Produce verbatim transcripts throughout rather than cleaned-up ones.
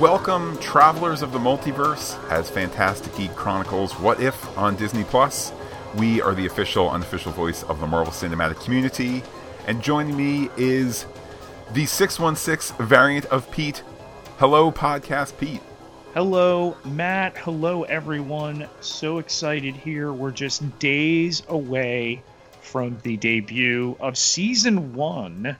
Welcome, travelers of the multiverse, as Fantastic Geek chronicles What If on Disney Plus. We are the official, unofficial voice of the Marvel Cinematic Community, and joining me is the six one six variant of Pete. Hello, Podcast Pete. Hello, Matt. Hello, everyone. So excited here. We're just days away from the debut of season one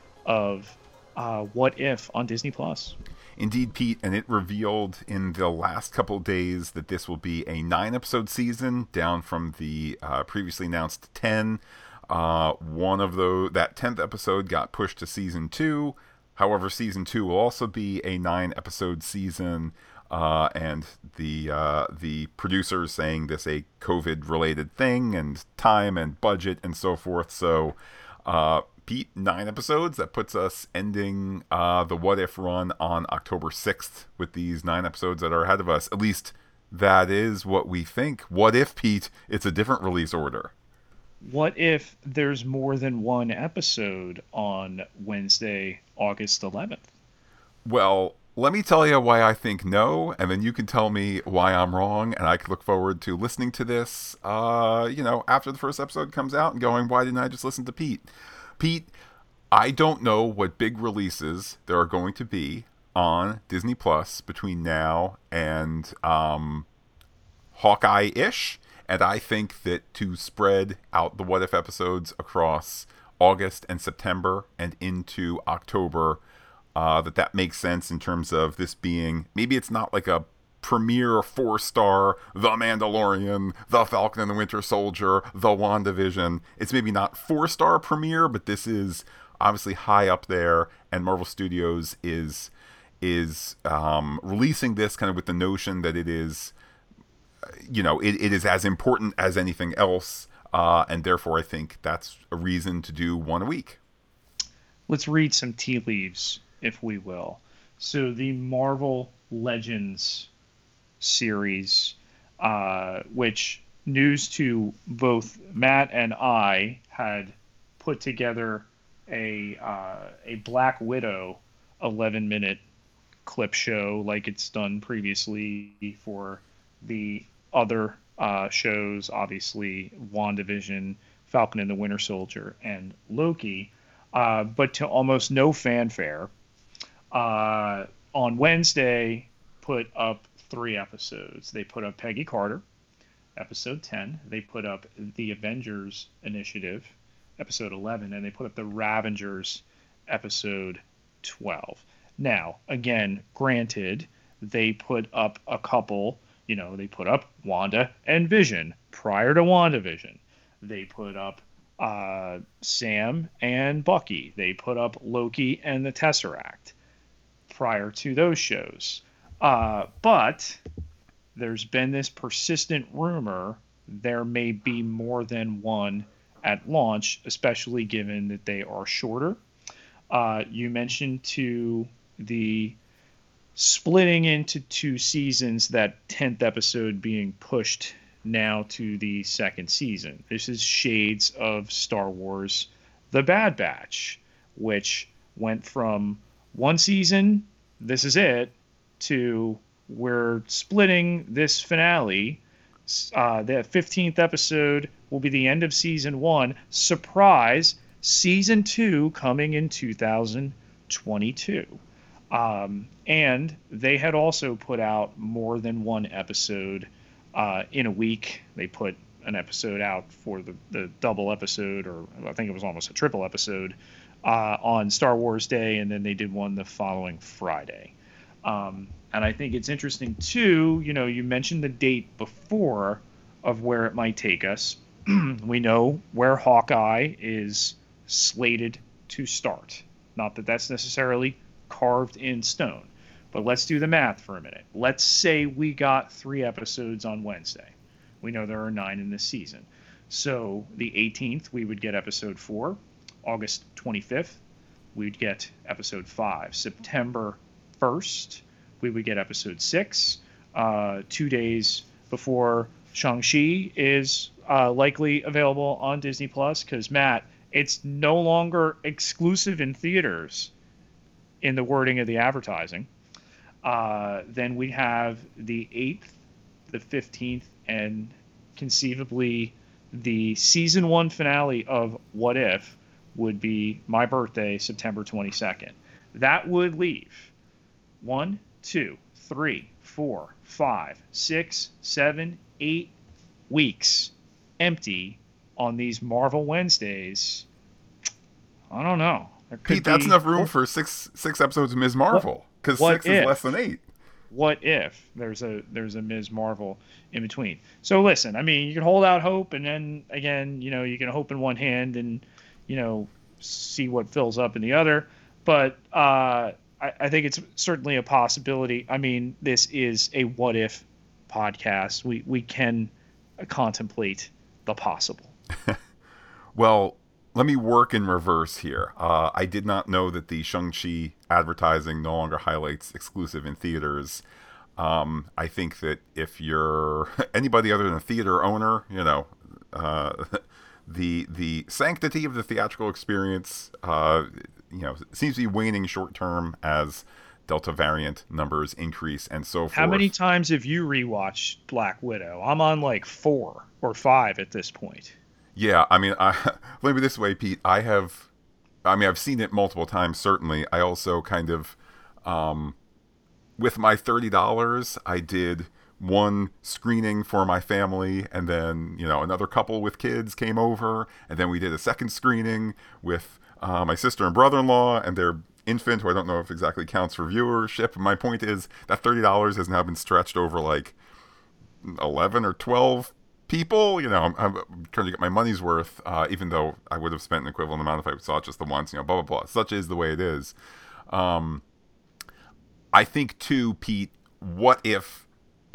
of uh, What If on Disney Plus. Indeed, Pete, and it revealed in the last couple of days that this will be a nine-episode season, down from the uh, previously announced ten. Uh, one of those, that tenth episode got pushed to season two. However, season two will also be a nine-episode season, uh, and the uh, the producers saying this a COVID-related thing, and time and budget and so forth. So, uh, Pete, nine episodes. That puts us ending uh, the What If run on October sixth with these nine episodes that are ahead of us. At least that is what we think. What if, Pete, it's a different release order? What if there's more than one episode on Wednesday, August eleventh? Well, let me tell you why I think no, and then you can tell me why I'm wrong, and I can look forward to listening to this, uh, you know, after the first episode comes out and going, why didn't I just listen to Pete? Pete, I don't know what big releases there are going to be on Disney Plus between now and um, Hawkeye-ish, and I think that to spread out the What If episodes across August and September and into October, uh, that that makes sense in terms of this being, maybe it's not like a premiere four-star The Mandalorian, The Falcon and the Winter Soldier, The WandaVision. It's maybe not four-star premiere, but this is obviously high up there, and Marvel Studios is is um, releasing this kind of with the notion that it is, you know, it, it is as important as anything else, uh, and therefore I think that's a reason to do one a week. Let's read some tea leaves, if we will. So the Marvel Legends series, uh, which news to both Matt and I had put together a uh, a Black Widow eleven minute clip show like it's done previously for the other uh, shows, obviously WandaVision, Falcon and the Winter Soldier, and Loki, uh, but to almost no fanfare. Uh, on Wednesday, put up three episodes. They put up Peggy Carter, episode ten. They put up the Avengers Initiative, episode eleven. And they put up the Ravengers, episode twelve. Now, again, granted, they put up a couple, you know, they put up Wanda and Vision prior to WandaVision. They put up uh, Sam and Bucky. They put up Loki and the Tesseract prior to those shows. Uh, but there's been this persistent rumor there may be more than one at launch, especially given that they are shorter. Uh, you mentioned to the splitting into two seasons, that tenth episode being pushed now to the second season. This is shades of Star Wars The Bad Batch, which went from one season, this is it, to we're splitting this finale. Uh, the fifteenth episode will be the end of season one. Surprise! Season two coming in two thousand twenty-two. Um, and they had also put out more than one episode uh, in a week. They put an episode out for the, the double episode, or I think it was almost a triple episode, uh, on Star Wars Day, and then they did one the following Friday. Um, and I think it's interesting, too, you know, you mentioned the date before of where it might take us. We know where Hawkeye is slated to start. Not that that's necessarily carved in stone, but let's do the math for a minute. Let's say we got three episodes on Wednesday. We know there are nine in this season. So the eighteenth, we would get episode four. August twenty-fifth, we'd get episode five. September first, we would get episode six. Uh, two days before Shang-Chi is uh, likely available on Disney Plus, because, Matt, it's no longer exclusive in theaters in the wording of the advertising. Uh, then we have the eighth, the fifteenth, and conceivably the season one finale of What If would be my birthday, September twenty-second. That would leave one, two, three, four, five, six, seven, eight weeks empty on these Marvel Wednesdays. I don't know. Pete, that's enough room for six six episodes of Miz Marvel, because six if, is less than eight. What if there's a there's a Miz Marvel in between? So listen, I mean, you can hold out hope, and then again, you know, you can hope in one hand and, you know, see what fills up in the other. But uh, I, I think it's certainly a possibility. I mean, this is a what if podcast. We we can contemplate the possible. Well, let me work in reverse here. Uh, I did not know that the Shang-Chi advertising no longer highlights exclusive in theaters. Um, I think that if you're anybody other than a theater owner, you know, uh, the the sanctity of the theatrical experience, uh, you know, seems to be waning short term as Delta variant numbers increase and so forth. How many times have you rewatched Black Widow? I'm on like four or five at this point. Yeah, I mean, I, let me put it this way, Pete. I have, I mean, I've seen it multiple times, certainly. I also kind of, um, with my thirty dollars, I did one screening for my family, and then, you know, another couple with kids came over, and then we did a second screening with uh, my sister and brother-in-law and their infant, who I don't know if exactly counts for viewership. My point is that thirty dollars has now been stretched over like eleven or twelve people. You know, I'm, I'm trying to get my money's worth, uh, even though I would have spent an equivalent amount if I saw it just the once, you know, blah, blah, blah. Such is the way it is. Um, I think, too, Pete, what if,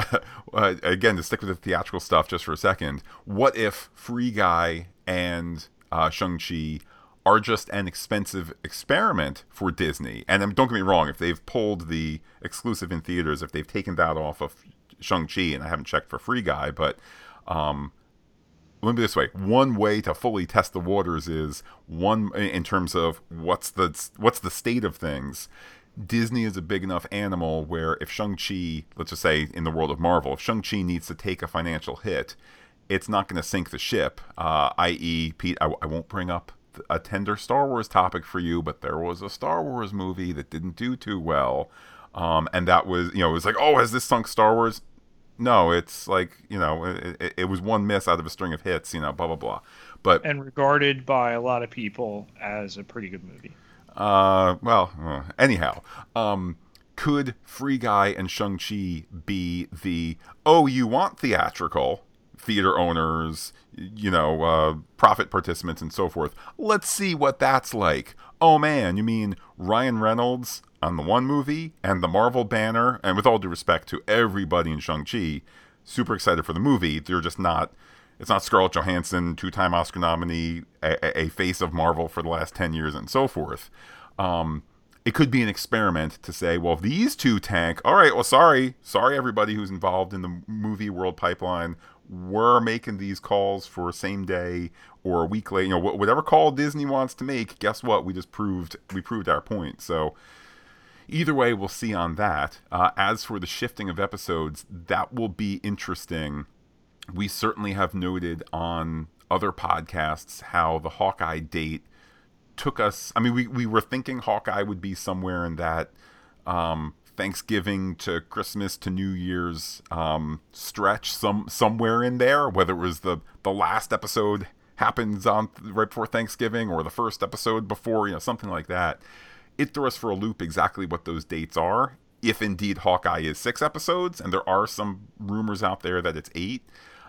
uh, again, to stick with the theatrical stuff just for a second, what if Free Guy and uh, Shang-Chi are just an expensive experiment for Disney? And um, don't get me wrong, if they've pulled the exclusive in theaters, if they've taken that off of Shang-Chi, and I haven't checked for Free Guy, but Um, let me put it this way: one way to fully test the waters is one in terms of what's the what's the state of things. Disney is a big enough animal where if Shang-Chi, let's just say in the world of Marvel, if Shang-Chi needs to take a financial hit, it's not going to sink the ship. Uh, that is, Pete, I, I won't bring up a tender Star Wars topic for you, but there was a Star Wars movie that didn't do too well, um, and that was, you know, it was like, oh, has this sunk Star Wars? No, it's like, you know, it, it was one miss out of a string of hits, you know, blah, blah, blah. But and regarded by a lot of people as a pretty good movie. Uh, well, uh, anyhow, um, could Free Guy and Shang-Chi be the, oh, you want theatrical, theater owners, you know, uh, profit participants and so forth? Let's see what that's like. Oh, man, you mean Ryan Reynolds on the one movie and the Marvel banner, and with all due respect to everybody in Shang-Chi, super excited for the movie. They're just not, it's not Scarlett Johansson, two-time Oscar nominee, a, a face of Marvel for the last ten years and so forth. Um, it could be an experiment to say, well, if these two tank, all right, well, sorry, sorry everybody who's involved in the movie world pipeline, we're making these calls for same day or a week late, you know, whatever call Disney wants to make, guess what? We just proved, we proved our point. So either way, we'll see on that. Uh, as for the shifting of episodes, that will be interesting. We certainly have noted on other podcasts how the Hawkeye date took us. I mean, we, we were thinking Hawkeye would be somewhere in that um, Thanksgiving to Christmas to New Year's um, stretch, some somewhere in there, whether it was the, the last episode happens on right before Thanksgiving or the first episode before, you know, something like that. It threw us for a loop exactly what those dates are, if indeed Hawkeye is six episodes, and there are some rumors out there that it's eight.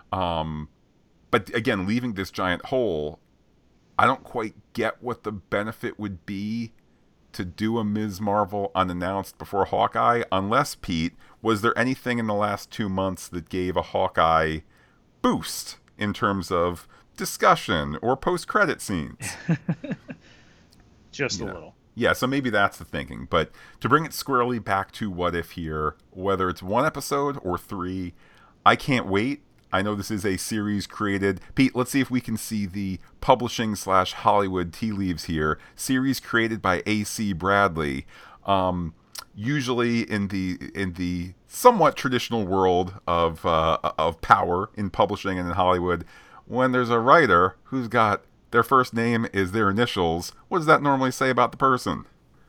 Um, but again, leaving this giant hole, I don't quite get what the benefit would be to do a Miz Marvel unannounced before Hawkeye, unless, Pete, was there anything in the last two months that gave a Hawkeye boost in terms of discussion or post-credit scenes? Just you a know. little. Yeah, so maybe that's the thinking. But to bring it squarely back to What If here, whether it's one episode or three, I can't wait. I know this is a series created. Pete, let's see if we can see the publishing slash Hollywood tea leaves here. Series created by A C Bradley. Um, usually in the in the somewhat traditional world of uh, of power in publishing and in Hollywood, when there's a writer who's got their first name is their initials, what does that normally say about the person?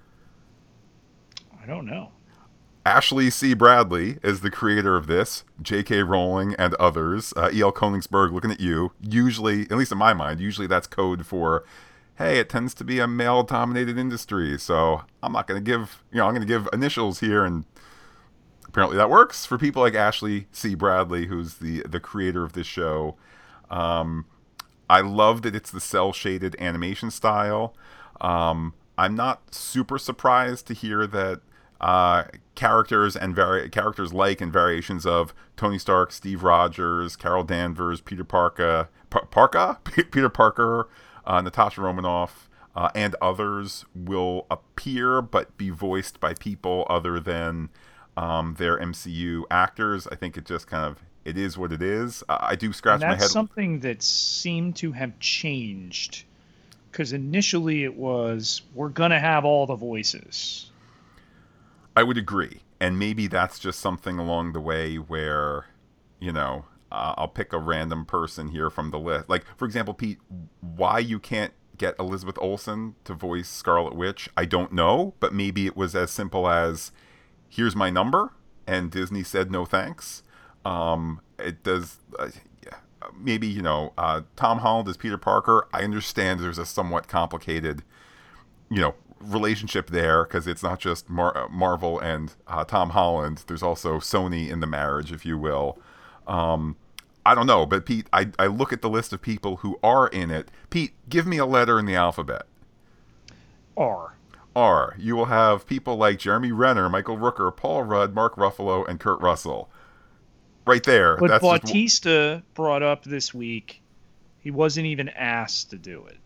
I don't know. Ashley C. Bradley is the creator of this. J K. Rowling and others. Uh, E L. Koenigsberg, looking at you. Usually, at least in my mind, usually that's code for, hey, it tends to be a male-dominated industry, so I'm not going to give, you know, I'm going to give initials here, and apparently that works for people like Ashley C. Bradley, who's the the creator of this show. Um, I love that it's the cel-shaded animation style. Um, I'm not super surprised to hear that uh, characters and vari- characters like and variations of Tony Stark, Steve Rogers, Carol Danvers, Peter Parker, P- Parker, P- Peter Parker, uh, Natasha Romanoff, uh, and others will appear but be voiced by people other than um, their M C U actors. I think it just kind of it is what it is. Uh, I do scratch and that's my head. Something that seemed to have changed, because initially it was we're gonna have all the voices. I would agree. And maybe that's just something along the way where, you know, uh, I'll pick a random person here from the list. Like, for example, Pete, why you can't get Elizabeth Olsen to voice Scarlet Witch, I don't know. But maybe it was as simple as, here's my number, and Disney said no thanks. Um, it does... Uh, yeah, maybe, you know, uh, Tom Holland as Peter Parker, I understand there's a somewhat complicated, you know, relationship there, because it's not just Mar- Marvel and uh, Tom Holland. There's also Sony in the marriage, if you will. Um, I don't know, but Pete, I, I look at the list of people who are in it. Pete, give me a letter in the alphabet. R. R. You will have people like Jeremy Renner, Michael Rooker, Paul Rudd, Mark Ruffalo, and Kurt Russell. Right there. But That's Bautista just... brought up this week, he wasn't even asked to do it.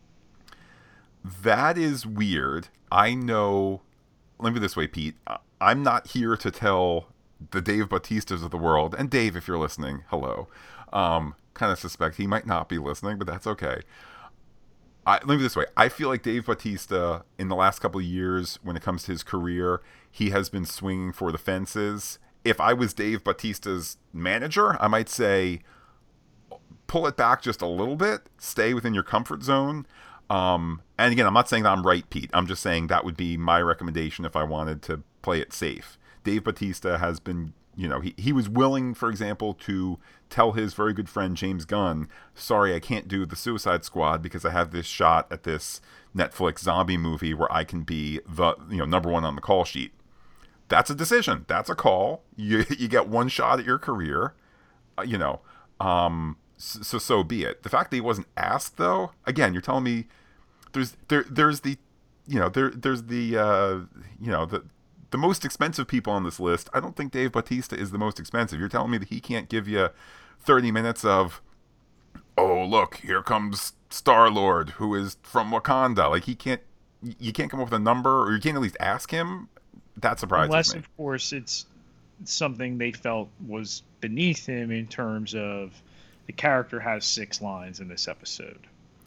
That is weird. I know. Let me put it this way, Pete. I'm not here to tell the Dave Bautistas of the world, and Dave, if you're listening, hello. Um, kind of suspect he might not be listening, but that's okay. I, let me put it this way. I feel like Dave Bautista, in the last couple of years, when it comes to his career, he has been swinging for the fences. If I was Dave Bautista's manager, I might say, pull it back just a little bit. Stay within your comfort zone. Um, and again, I'm not saying that I'm right, Pete. I'm just saying that would be my recommendation if I wanted to play it safe. Dave Bautista has been, you know, he, he was willing, for example, to tell his very good friend James Gunn, sorry, I can't do the Suicide Squad because I have this shot at this Netflix zombie movie where I can be the, you know, number one on the call sheet. That's a decision. That's a call. You, you get one shot at your career, uh, you know, um, so, so be it. The fact that he wasn't asked, though, again, you're telling me there's there there's the you know there there's the uh, you know the the most expensive people on this list. I don't think Dave Bautista is the most expensive. You're telling me that he can't give you thirty minutes of, oh look, here comes Star-Lord, who is from Wakanda. Like he can't you can't come up with a number, or you can't at least ask him. That surprises Unless, me. of course, it's something they felt was beneath him in terms of the character has six lines in this episode.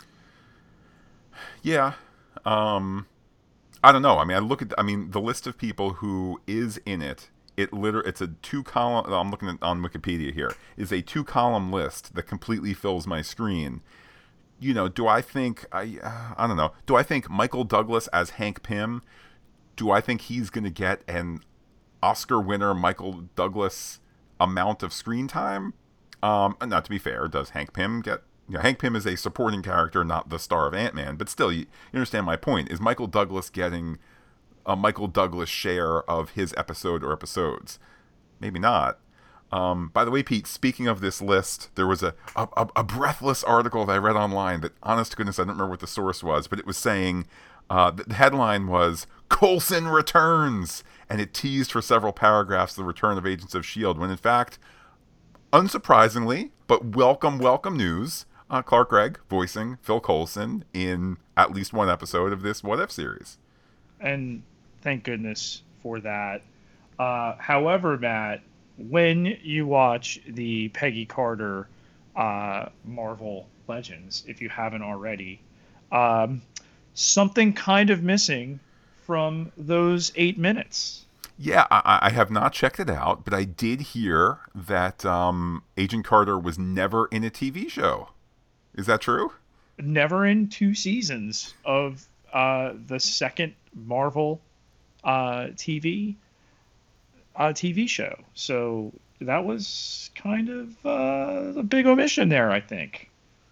Yeah. Um, I don't know. I mean, I look at, I mean, the list of people who is in it, it literally, it's a two column, I'm looking at, on Wikipedia here, is a two column list that completely fills my screen. You know, do I think, I, uh, I don't know, do I think Michael Douglas as Hank Pym, do I think he's going to get an Oscar winner Michael Douglas amount of screen time? Um, not to be fair, does Hank Pym get, you know, Hank Pym is a supporting character, not the star of Ant-Man, but still, you, you understand my point. Is Michael Douglas getting a Michael Douglas share of his episode or episodes? Maybe not. Um, by the way, Pete, speaking of this list, there was a, a, a breathless article that I read online that, honest to goodness, I don't remember what the source was, but it was saying, uh, the headline was, Coulson returns! And it teased for several paragraphs the return of Agents of S H I E L D, when in fact, unsurprisingly, but welcome, welcome news, uh, Clark Gregg voicing Phil Coulson in at least one episode of this What If series. And thank goodness for that. Uh, however, Matt, when you watch the Peggy Carter uh, Marvel Legends, if you haven't already, um, something kind of missing from those eight minutes. Yeah, I, I have not checked it out, but I did hear that um, Agent Carter was never in a T V show. Is that true? Never in two seasons of uh, the second Marvel uh, T V uh, T V show. So that was kind of uh, a big omission there, I think.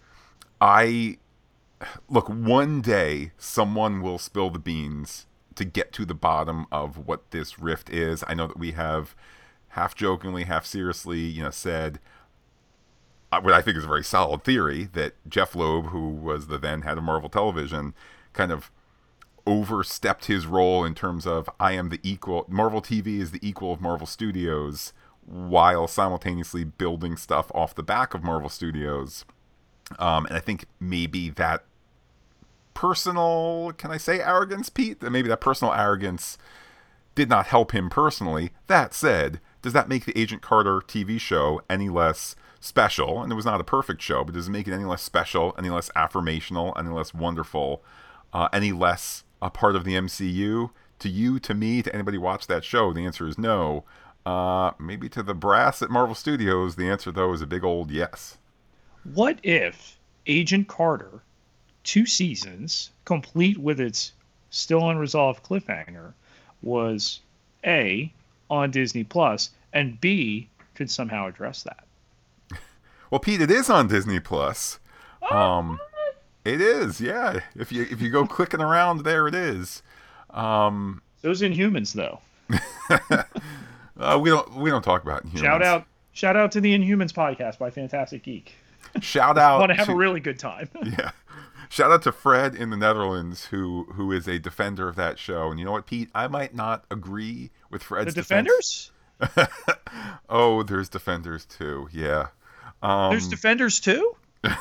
I look, one day someone will spill the beans to get to the bottom of what this rift is. I know that we have half jokingly, half seriously, you know, said uh, what I think is a very solid theory that Jeff Loeb, who was the then head of Marvel Television, kind of overstepped his role in terms of I am the equal. Marvel T V is the equal of Marvel Studios, while simultaneously building stuff off the back of Marvel Studios. Um, and I think maybe that personal, can I say arrogance, Pete? That maybe that personal arrogance did not help him personally. That said, does that make the Agent Carter T V show any less special? And it was not a perfect show, but does it make it any less special, any less affirmational, any less wonderful, uh, any less a part of the M C U? To you, to me, to anybody watch that show, the answer is no. Uh, maybe to the brass at Marvel Studios, the answer, though, is a big old yes. What if Agent Carter, two seasons, complete with its still unresolved cliffhanger, was A, on Disney Plus, and B, could somehow address that? Well, Pete, it is on Disney Plus. Um, it is, yeah. If you if you go clicking around, there it is. Um, Those Inhumans, though. uh, we don't we don't talk about Inhumans. Shout out, shout out to the Inhumans podcast by Fantastic Geek. Shout out. I want to have to, a really good time. Yeah. Shout out to Fred in the Netherlands, who who is a defender of that show. And you know what, Pete? I might not agree with Fred's The defense. Defenders? Oh, there's Defenders too. Yeah. Um, There's Defenders too?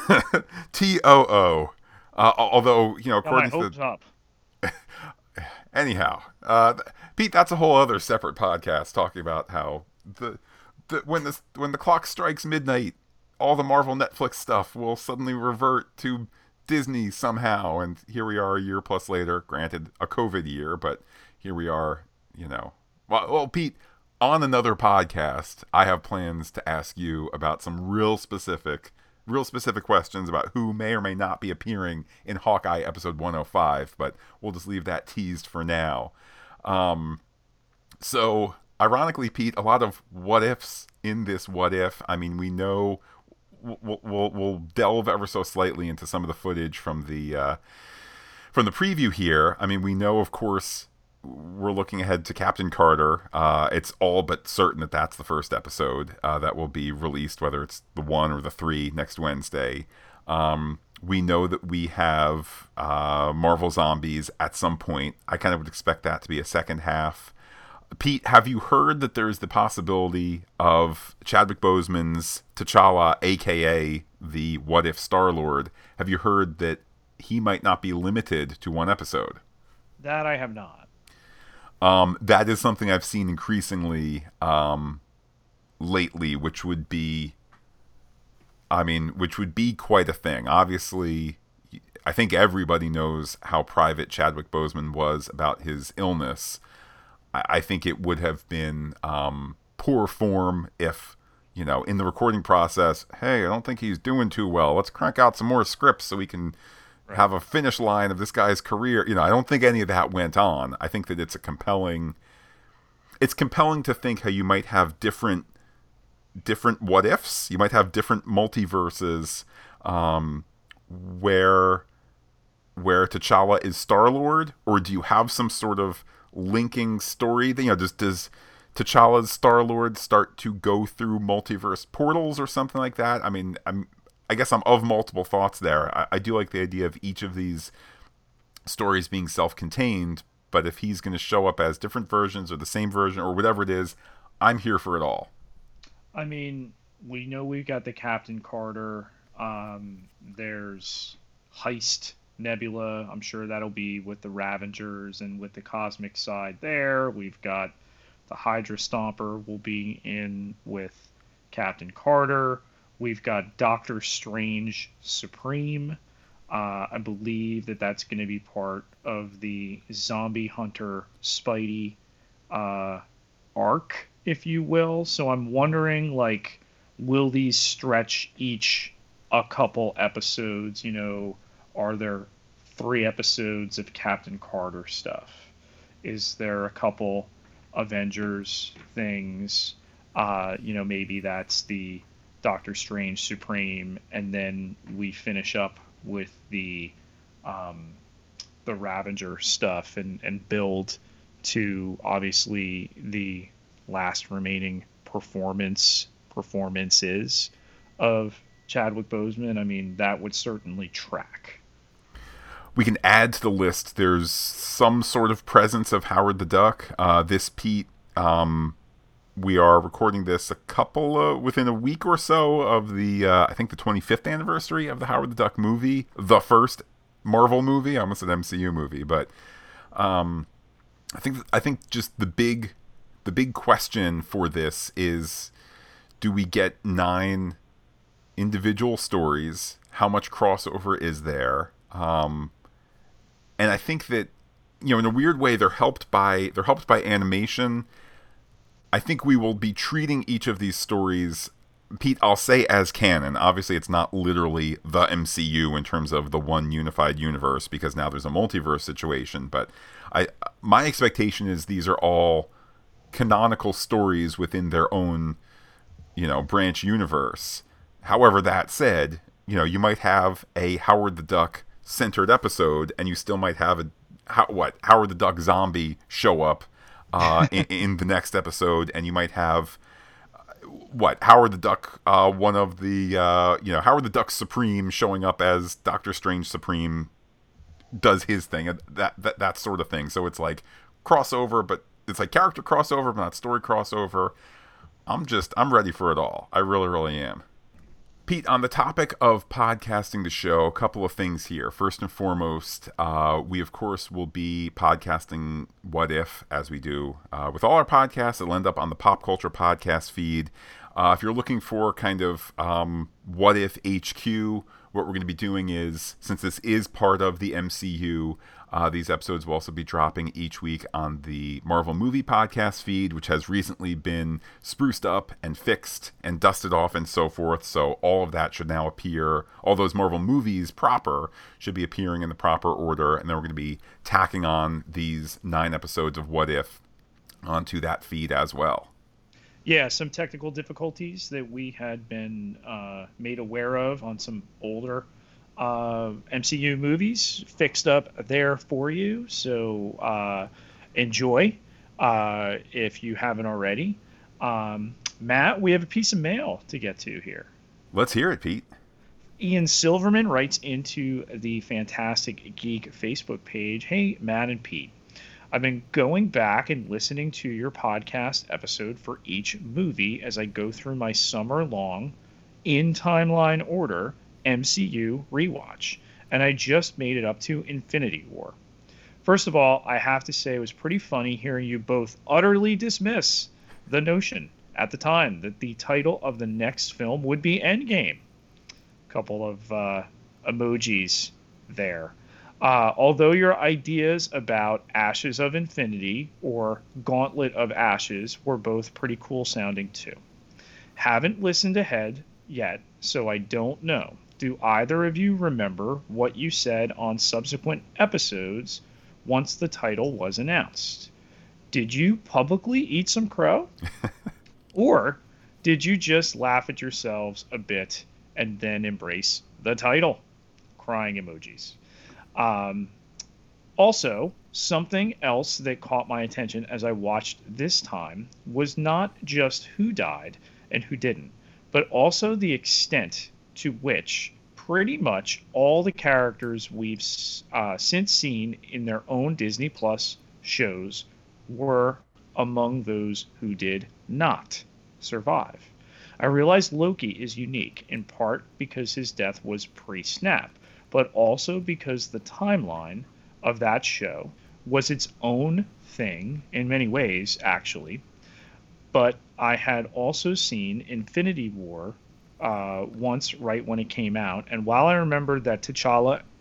T O O. Uh, although, you know, according Got my to hopes the... up. Anyhow, uh, Pete, that's a whole other separate podcast talking about how the, the when the when the clock strikes midnight, all the Marvel Netflix stuff will suddenly revert to Disney somehow, and here we are a year plus later. Granted, a COVID year, but here we are. You know, well, well, Pete, on another podcast, I have plans to ask you about some real specific. Real specific questions about who may or may not be appearing in Hawkeye episode one oh five, but we'll just leave that teased for now. Um, so, ironically, Pete, a lot of what ifs in this what if. I mean, we know we'll we'll, we'll delve ever so slightly into some of the footage from the uh, from the preview here. I mean, we know, of course, we're looking ahead to Captain Carter. Uh, it's all but certain that that's the first episode uh, that will be released, whether it's the one or the three next Wednesday. Um, we know that we have uh, Marvel Zombies at some point. I kind of would expect that to be a second half. Pete, have you heard that there's the possibility of Chadwick Boseman's T'Challa, a k a the What If Star-Lord? Have you heard that he might not be limited to one episode? That I have not. Um, that is something I've seen increasingly um, lately, which would be, I mean, which would be quite a thing. Obviously, I think everybody knows how private Chadwick Boseman was about his illness. I, I think it would have been um, poor form if, you know, in the recording process, hey, I don't think he's doing too well. Let's crank out some more scripts so we can Right. have a finish line of this guy's career. You know, I don't think any of that went on. I think that it's a compelling, it's compelling to think how you might have different, different what ifs. You might have different multiverses, um, where, where T'Challa is Star-Lord, or do you have some sort of linking story that, you know, does, does T'Challa's Star-Lord start to go through multiverse portals or something like that? I mean, I'm, I guess I'm of multiple thoughts there. I, I do like the idea of each of these stories being self-contained, but if he's going to show up as different versions or the same version or whatever it is, I'm here for it all. I mean, we know we've got the Captain Carter. Um, there's Heist Nebula. I'm sure that'll be with the Ravengers and with the cosmic side there. We've got the Hydra Stomper will be in with Captain Carter. We've got Doctor Strange Supreme. Uh, I believe that that's going to be part of the Zombie Hunter Spidey uh, arc, if you will. So I'm wondering, like, will these stretch each a couple episodes? You know, are there three episodes of Captain Carter stuff? Is there a couple Avengers things? Uh, you know, maybe that's the Doctor Strange Supreme, and then we finish up with the um, the Ravager stuff and, and build to obviously the last remaining performance performances of Chadwick Boseman. I mean, that would certainly track. We can add to the list. There's some sort of presence of Howard the Duck. Uh, this Pete, um, we are recording this a couple of, within a week or so of the uh, I think the twenty-fifth anniversary of the Howard the Duck movie, the first Marvel movie. I almost said M C U movie, but um, I think I think just the big the big question for this is, do we get nine individual stories? How much crossover is there? Um, and I think that, you know, in a weird way, they're helped by they're helped by animation. I think we will be treating each of these stories, Pete, I'll say as canon. Obviously, it's not literally the M C U in terms of the one unified universe, because now there's a multiverse situation. But I, my expectation is these are all canonical stories within their own, you know, branch universe. However, that said, you know, you might have a Howard the Duck centered episode, and you still might have a how, what Howard the Duck zombie show up uh, in, in the next episode, and you might have uh, what Howard the Duck, uh, one of the uh, you know Howard the Duck Supreme showing up as Doctor Strange Supreme does his thing, that that that sort of thing. So it's like crossover, but it's like character crossover, but not story crossover. I'm just I'm ready for it all. I really, really am. Pete, on the topic of podcasting the show, a couple of things here. First and foremost, uh, we, of course, will be podcasting What If, as we do uh, with all our podcasts. It'll end up on the Pop Culture Podcast feed. Uh, if you're looking for kind of um, What If H Q, what we're going to be doing is, since this is part of the M C U, uh, these episodes will also be dropping each week on the Marvel Movie Podcast feed, which has recently been spruced up and fixed and dusted off and so forth. So all of that should now appear, all those Marvel movies proper should be appearing in the proper order. And then we're going to be tacking on these nine episodes of What If onto that feed as well. Yeah, some technical difficulties that we had been uh, made aware of on some older uh, M C U movies fixed up there for you. So uh, enjoy uh, if you haven't already. Um, Matt, we have a piece of mail to get to here. Let's hear it, Pete. Ian Silverman writes into the Fantastic Geek Facebook page, "Hey, Matt and Pete. I've been going back and listening to your podcast episode for each movie as I go through my summer-long, in timeline order, M C U rewatch, and I just made it up to Infinity War. First of all, I have to say it was pretty funny hearing you both utterly dismiss the notion at the time that the title of the next film would be Endgame." Couple of uh, emojis there. Uh, although your ideas about Ashes of Infinity or Gauntlet of Ashes were both pretty cool sounding too. Haven't listened ahead yet, so I don't know. Do either of you remember what you said on subsequent episodes once the title was announced? Did you publicly eat some crow? Or did you just laugh at yourselves a bit and then embrace the title? Crying emojis. Um, also, something else that caught my attention as I watched this time was not just who died and who didn't, but also the extent to which pretty much all the characters we've uh, since seen in their own Disney Plus shows were among those who did not survive. I realize Loki is unique, in part because his death was pre-snap, but also because the timeline of that show was its own thing in many ways, actually. But I had also seen Infinity War uh, once right when it came out, and while I remember that T'Challa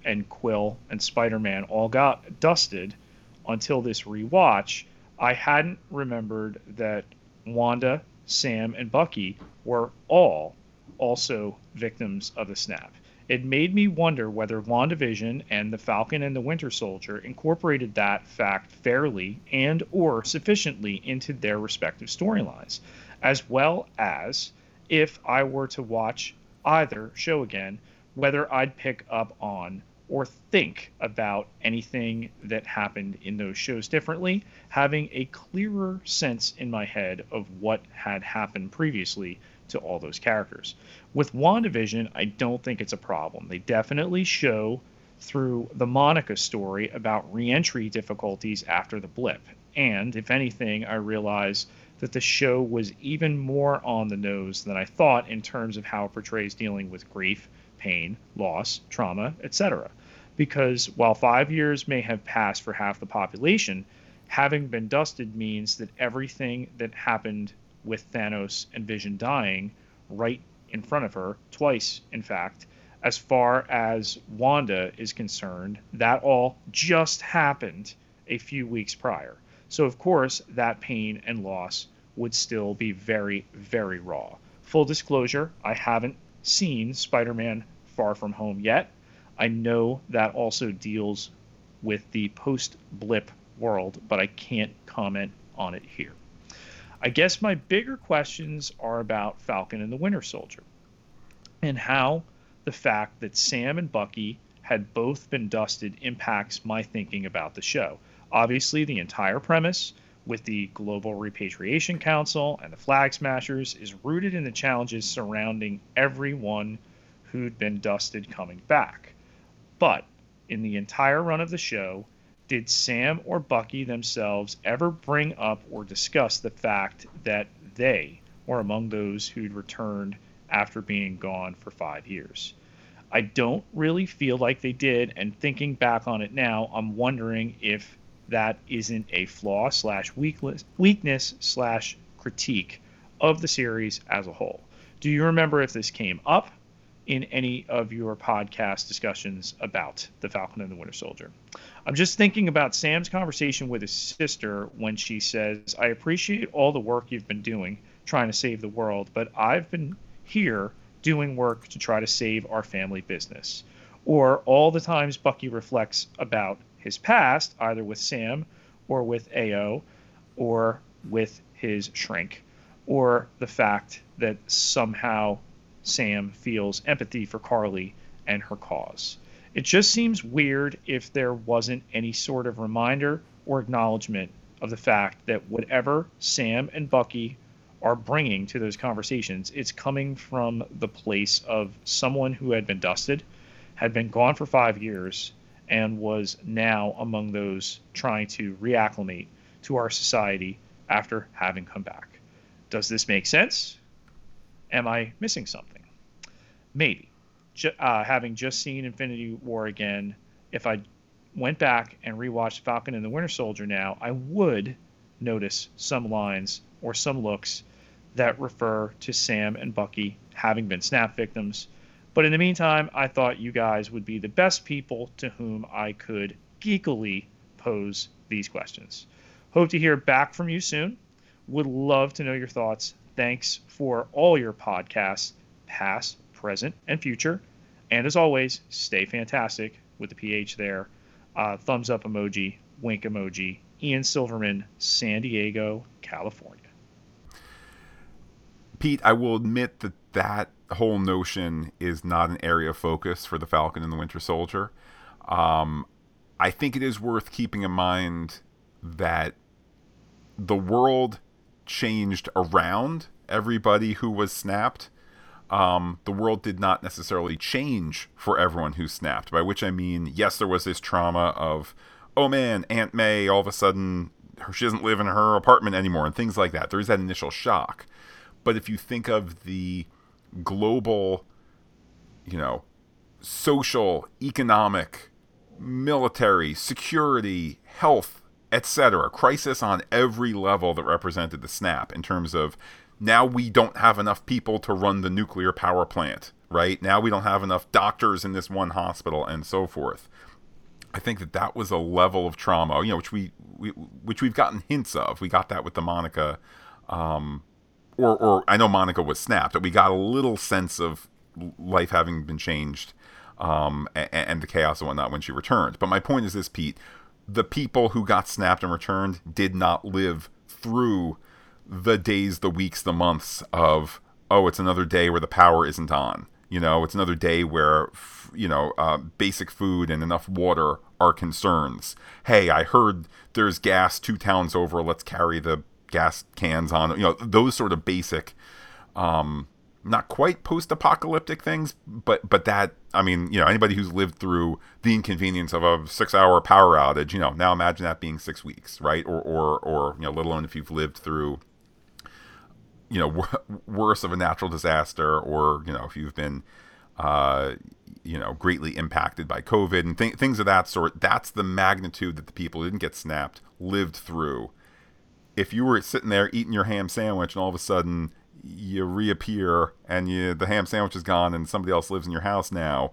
and Quill and Spider-Man all got dusted until this rewatch, I hadn't remembered that Wanda, Sam, and Bucky were all also victims of the snap. It made me wonder whether WandaVision and the Falcon and the Winter Soldier incorporated that fact fairly and or sufficiently into their respective storylines, as well as if I were to watch either show again, whether I'd pick up on or think about anything that happened in those shows differently, having a clearer sense in my head of what had happened previously to all those characters. With WandaVision, I don't think it's a problem. They definitely show through the Monica story about re-entry difficulties after the blip. And if anything, I realize that the show was even more on the nose than I thought in terms of how it portrays dealing with grief, pain, loss, trauma, et cetera. Because while five years may have passed for half the population, having been dusted means that everything that happened with Thanos and Vision dying right in front of her, twice in fact, as far as Wanda is concerned, that all just happened a few weeks prior. So of course that pain and loss would still be very, very raw. Full disclosure, I haven't seen Spider-Man Far From Home yet. I know that also deals with the post-blip world, but I can't comment on it here. I guess my bigger questions are about Falcon and the Winter Soldier, and how the fact that Sam and Bucky had both been dusted impacts my thinking about the show. Obviously, the entire premise with the Global Repatriation Council and the Flag Smashers is rooted in the challenges surrounding everyone who'd been dusted coming back. But in the entire run of the show, did Sam or Bucky themselves ever bring up or discuss the fact that they were among those who'd returned after being gone for five years? I don't really feel like they did, and thinking back on it now, I'm wondering if that isn't a flaw slash weakness slash critique of the series as a whole. Do you remember if this came up in any of your podcast discussions about the Falcon and the Winter Soldier? I'm just thinking about Sam's conversation with his sister when she says, I appreciate all the work you've been doing trying to save the world, but I've been here doing work to try to save our family business. Or all the times Bucky reflects about his past, either with Sam or with A O or with his shrink, or the fact that somehow Sam feels empathy for Carly and her cause. It just seems weird if there wasn't any sort of reminder or acknowledgement of the fact that whatever Sam and Bucky are bringing to those conversations, it's coming from the place of someone who had been dusted, had been gone for five years, and was now among those trying to reacclimate to our society after having come back. Does this make sense? Am I missing something? Maybe. Uh, having just seen Infinity War again, if I went back and rewatched Falcon and the Winter Soldier now, I would notice some lines or some looks that refer to Sam and Bucky having been snap victims. But in the meantime, I thought you guys would be the best people to whom I could geekily pose these questions. Hope to hear back from you soon. Would love to know your thoughts. Thanks for all your podcasts, past, present, and future. And as always, stay fantastic with the P H there. Uh, thumbs up emoji, wink emoji. Ian Silverman, San Diego, California. Pete, I will admit that that whole notion is not an area of focus for the Falcon and the Winter Soldier. Um, I think it is worth keeping in mind that the world changed around everybody who was snapped. Um, the world did not necessarily change for everyone who snapped, by which I mean, yes, there was this trauma of, oh man, Aunt May, all of a sudden, she doesn't live in her apartment anymore, and things like that. There is that initial shock. But if you think of the global, you know, social, economic, military, security, health, et cetera, crisis on every level that represented the snap in terms of now we don't have enough people to run the nuclear power plant, right? Now we don't have enough doctors in this one hospital and so forth. I think that that was a level of trauma, you know, which we, we which we've gotten hints of. We got that with the Monica, um, or or I know Monica was snapped, but we got a little sense of life having been changed, um, and, and the chaos and whatnot when she returned. But my point is this, Pete: the people who got snapped and returned did not live through the days, the weeks, the months of, oh, it's another day where the power isn't on. You know, it's another day where, you know, uh, basic food and enough water are concerns. Hey, I heard there's gas two towns over. Let's carry the gas cans on. You know, those sort of basic, um, not quite post-apocalyptic things, but but that, I mean, you know, anybody who's lived through the inconvenience of a six-hour power outage, you know, now imagine that being six weeks, right? Or, or, or you know, let alone if you've lived through, you know, w- worse of a natural disaster, or, you know, if you've been, uh, you know, greatly impacted by COVID and th- things of that sort. That's the magnitude that the people who didn't get snapped lived through. If you were sitting there eating your ham sandwich and all of a sudden you reappear and you, the ham sandwich is gone and somebody else lives in your house now,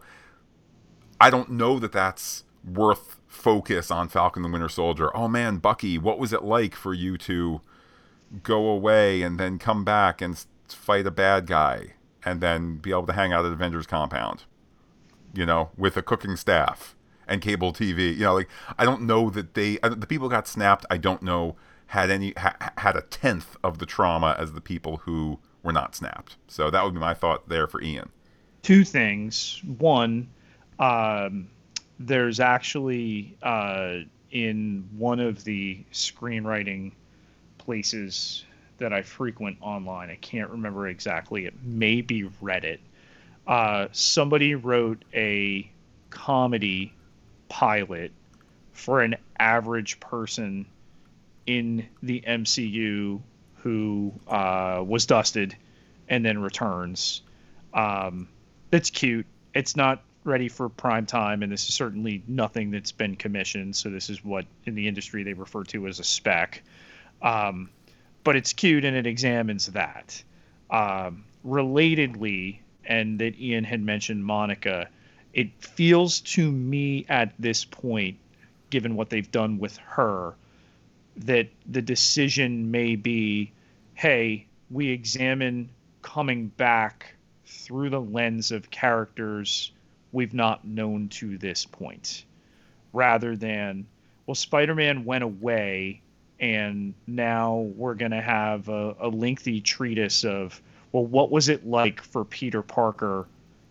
I don't know that that's worth focus on Falcon the Winter Soldier. Oh man, Bucky, what was it like for you to go away and then come back and fight a bad guy and then be able to hang out at Avengers compound, you know, with a cooking staff and cable T V? You know, like, I don't know that they, the people who got snapped, I don't know had any ha, had a tenth of the trauma as the people who were not snapped. So that would be my thought there for Ian. Two things. One, um, there's actually uh, in one of the screenwriting places that I frequent online, I can't remember exactly, it may be Reddit, uh, somebody wrote a comedy pilot for an average person in the M C U who uh, was dusted and then returns. Um, that's cute. It's not ready for prime time, and this is certainly nothing that's been commissioned, so this is what in the industry they refer to as a spec. Um, but it's cute, and it examines that. Um, relatedly, and that Ian had mentioned Monica, it feels to me at this point, given what they've done with her, that the decision may be, hey, we examine coming back through the lens of characters we've not known to this point, rather than, well, Spider-Man went away and now we're going to have a, a lengthy treatise of, well, what was it like for Peter Parker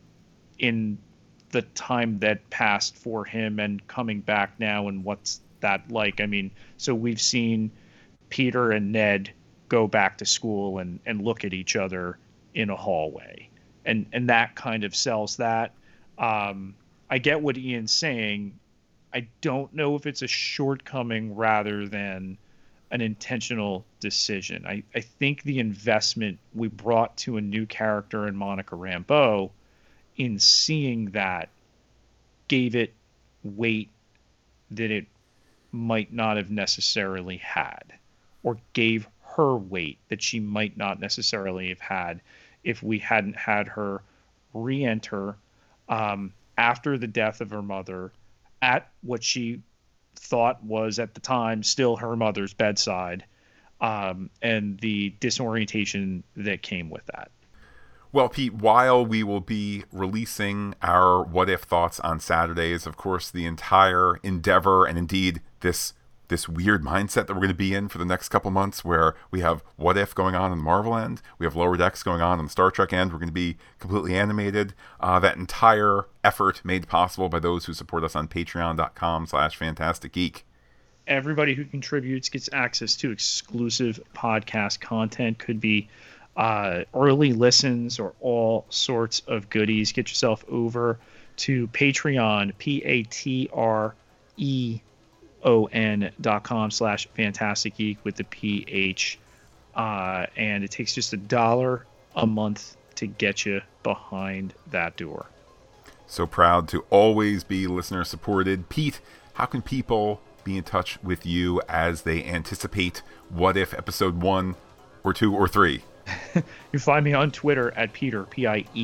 in the time that passed for him and coming back now, and what's that like? I mean, so we've seen Peter and Ned go back to school and, and look at each other in a hallway, and, and that kind of sells that. Um, I get what Ian's saying. I don't know if it's a shortcoming rather than an intentional decision. I, I think the investment we brought to a new character in Monica Rambeau, in seeing that, gave it weight that it might not have necessarily had, or gave her weight that she might not necessarily have had if we hadn't had her re-enter um, after the death of her mother at what she thought was at the time still her mother's bedside, um, and the disorientation that came with that. Well, Pete, while we will be releasing our What If thoughts on Saturdays, of course, the entire endeavor, and indeed this this weird mindset that we're going to be in for the next couple months, where we have What If going on in the Marvel end, we have Lower Decks going on in the Star Trek end, we're going to be completely animated. Uh, that entire effort made possible by those who support us on patreon.com slash Fantastic Geek. Everybody who contributes gets access to exclusive podcast content. Could be uh, early listens or all sorts of goodies. Get yourself over to Patreon, P A T R E O N dot com slash Fantastic Geek with the P H. Uh, and it takes just a dollar a month to get you behind that door. So proud to always be listener supported. Pete, how can people be in touch with you as they anticipate What If episode one or two or three? You find me on Twitter at Peter, P I E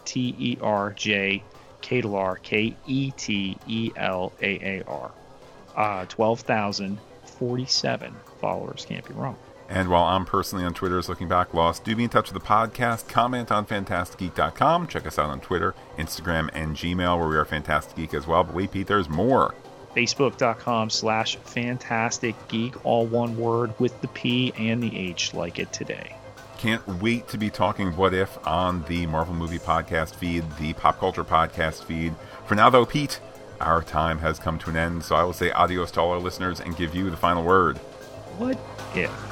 T E R J Ketelaar, K E T E L A A R. Uh, twelve thousand forty-seven followers. Can't be wrong. And while I'm personally on Twitter as Looking Back Lost, do be in touch with the podcast. Comment on Fantastic Geek dot com. Check us out on Twitter, Instagram, and Gmail, where we are Fantastic Geek as well. But wait, Pete, there's more. Facebook.com slash Fantastic Geek, all one word with the P and the H like it today. Can't wait to be talking What If on the Marvel Movie Podcast feed, the Pop Culture Podcast feed. For now, though, Pete, our time has come to an end, so I will say adios to all our listeners and give you the final word. What if?